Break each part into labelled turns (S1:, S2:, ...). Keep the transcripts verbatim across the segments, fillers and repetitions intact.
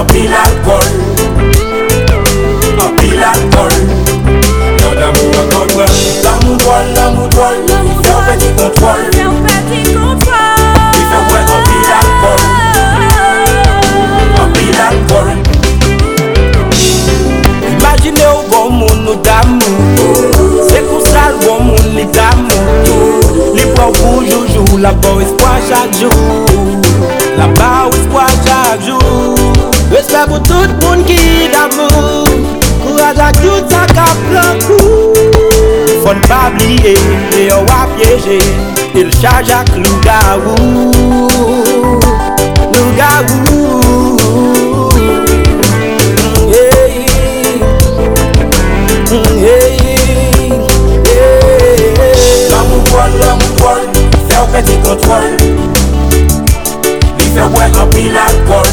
S1: en pile alcool. En pile alcool. Y'a d'amour encore toi. L'amour drôle, l'amour drôle. Il fait un petit contrôle. Il fait un petit contrôle. Il fait ouais en pile alcool. En pile alcool. Imaginez au bon monde d'amour. C'est pour ça le bon monde les d'amour. Les poids rouges joujou, là-bas espoir chaque jour. Là-bas espoir chaque jour. Respect pour tout le monde qui d'amour. Courage à tout ça qui a plein coup. Faut ne pas oublier, et on va piéger. Il charge à Lougaou. Lougaou. Hey. Hey. L'amour voile, l'amour voile, fait un petit contrôle. Il fait ouais en pile alcool.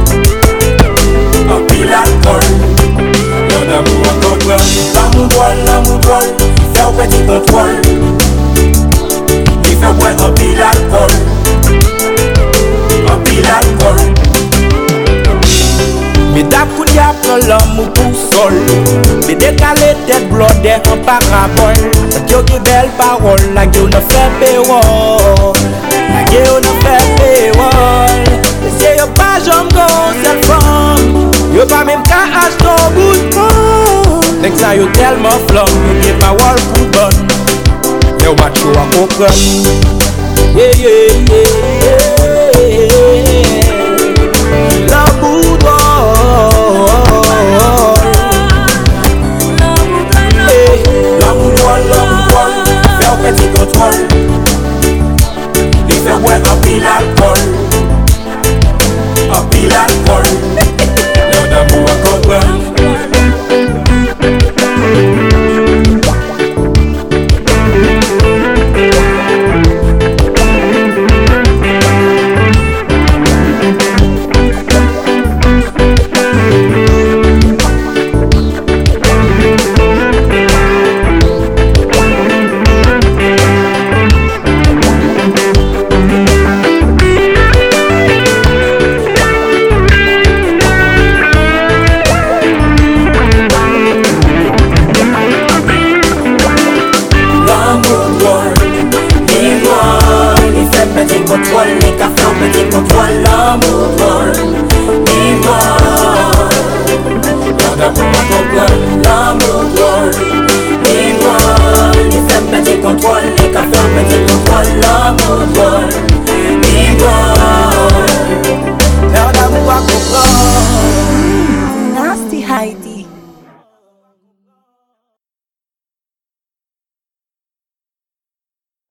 S1: En pile alcool. Y'a d'amour encore toi. L'amour voile, l'amour voile, fait un petit contrôle. Il fait ouais en pile alcool. En pile alcool. Mesdames, qu'on y a plein l'amour pour sol. Mais décalé tête blodée en parabole. La gueule qui belle parole, la gueule ne fait paywall. La gueule ne fait paywall. C'est y'a pas jambe comme cette femme. Y'a pas même qu'à acheter un bout de fond. Dès que ça y'a tellement flamme, y'a pas parole pour bonne. Y'a macho à comprendre. Yeah, yeah, yeah.